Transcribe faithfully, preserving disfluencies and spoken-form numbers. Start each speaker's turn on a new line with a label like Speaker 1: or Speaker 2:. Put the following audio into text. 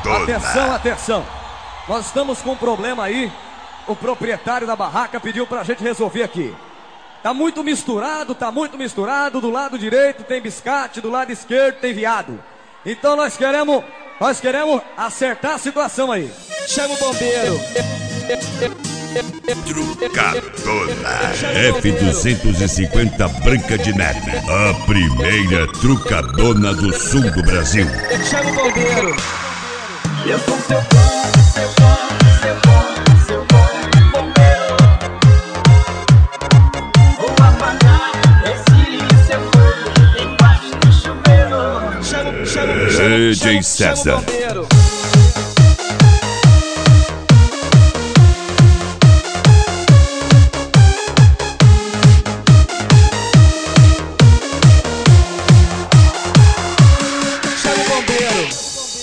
Speaker 1: trucadona.
Speaker 2: Atenção, atenção. Nós estamos com um problema aí. O proprietário da barraca pediu pra gente resolver aqui. Tá muito misturado, tá muito misturado. Do lado direito tem biscate, do lado esquerdo tem viado. Então nós queremos, nós queremos acertar a situação aí. Chama o bombeiro.
Speaker 1: Trucadona.
Speaker 3: F duzentos e cinquenta Branca de Neve, a primeira trucadona do sul do Brasil.
Speaker 2: Chama o bombeiro.
Speaker 4: Eu sou seu bom, seu bom, seu bom, seu bom bombeiro. Vou apagar esse seu fogo embaixo do chuveiro.
Speaker 2: Chama, chama, chama,
Speaker 3: D J
Speaker 2: chama, chama
Speaker 3: César.
Speaker 2: o bombeiro.